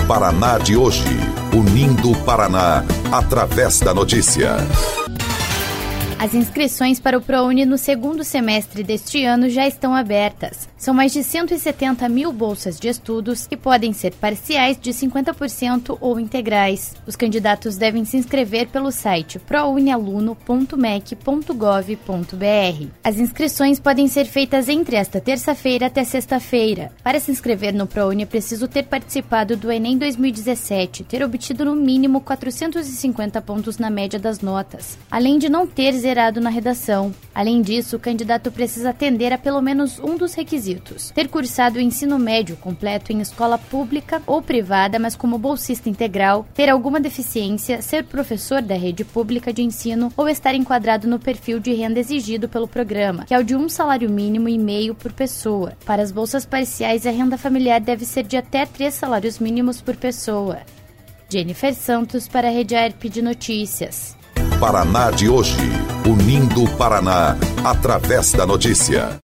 Paraná de hoje, unindo o Paraná através da notícia. As inscrições para o ProUni no segundo semestre deste ano já estão abertas. São mais de 170 mil bolsas de estudos que podem ser parciais de 50% ou integrais. Os candidatos devem se inscrever pelo site prounialuno.mec.gov.br. As inscrições podem ser feitas entre esta terça-feira até sexta-feira. Para se inscrever no ProUni é preciso ter participado do Enem 2017, ter obtido no mínimo 450 pontos na média das notas, além de não ter zerado na redação. Além disso, o candidato precisa atender a pelo menos um dos requisitos: ter cursado o ensino médio completo em escola pública ou privada, mas como bolsista integral, ter alguma deficiência, ser professor da rede pública de ensino ou estar enquadrado no perfil de renda exigido pelo programa, que é o de 1,5 salário mínimo por pessoa. Para as bolsas parciais, a renda familiar deve ser de até 3 salários mínimos por pessoa. Jennifer Santos para a Rede AERP de Notícias. Paraná de hoje, unindo o Paraná através da notícia.